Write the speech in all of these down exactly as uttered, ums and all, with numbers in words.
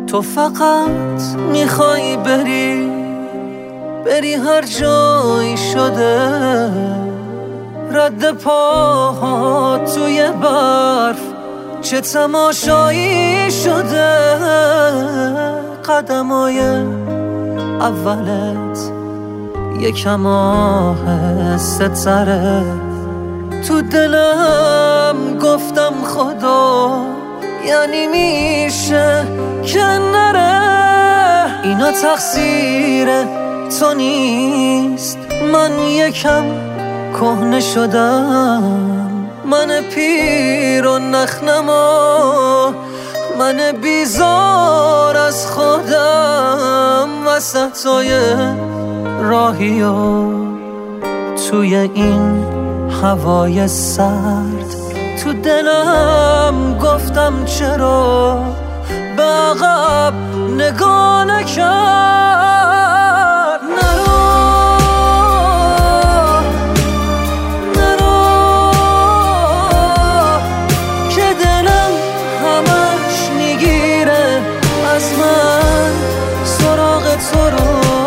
تو فقط میخوای بری بری هر جایی شده، رد پاها توی برف چه تماشایی شده. قدمای اولت یکم آهسته تره، تو دلم گفتم خدا یعنی میشه که نره. اینا تقصیر تو نیست، من یکم کهنه شدم، من پیر و نخنما، من بیزار از خودم. وسطای راهی و توی این هوای سرد، تو دلم گفتم چرا به عقب نگاه نکرد. نرو نرو که دلم همش میگیره از من سراغ تو رو.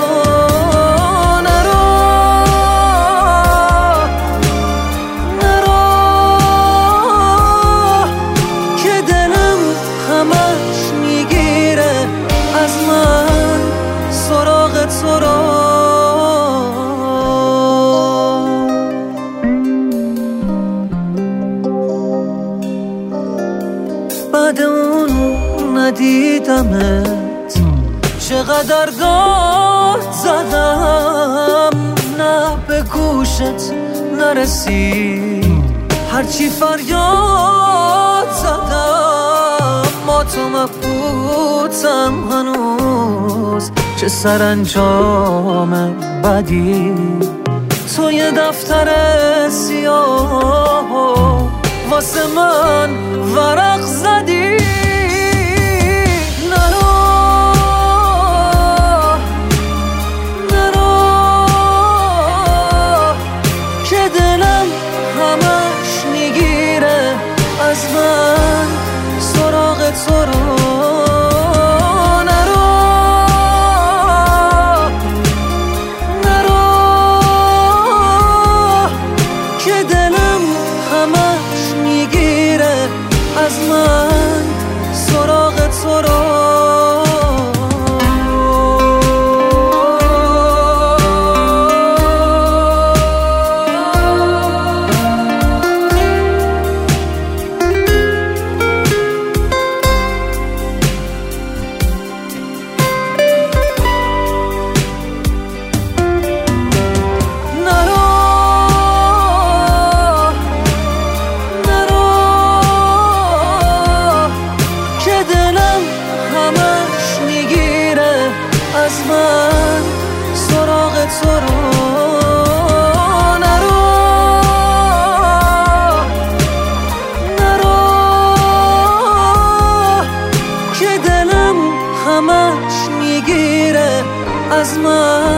بعد اون ندیدمت چقدر داد زدم، نه به گوشت نرسید هرچی فریاد زدم. ما تو مبهوتم هنوز، چه سرانجام بدی. تو یه دفتر سیاه واسه من ورق زدی. نرو نرو که دلم همش میگیره از من سراغ تو رو. از من سراغ تو رو. از من سراغ تو رو. نرو نرو که دلم همش میگیره از من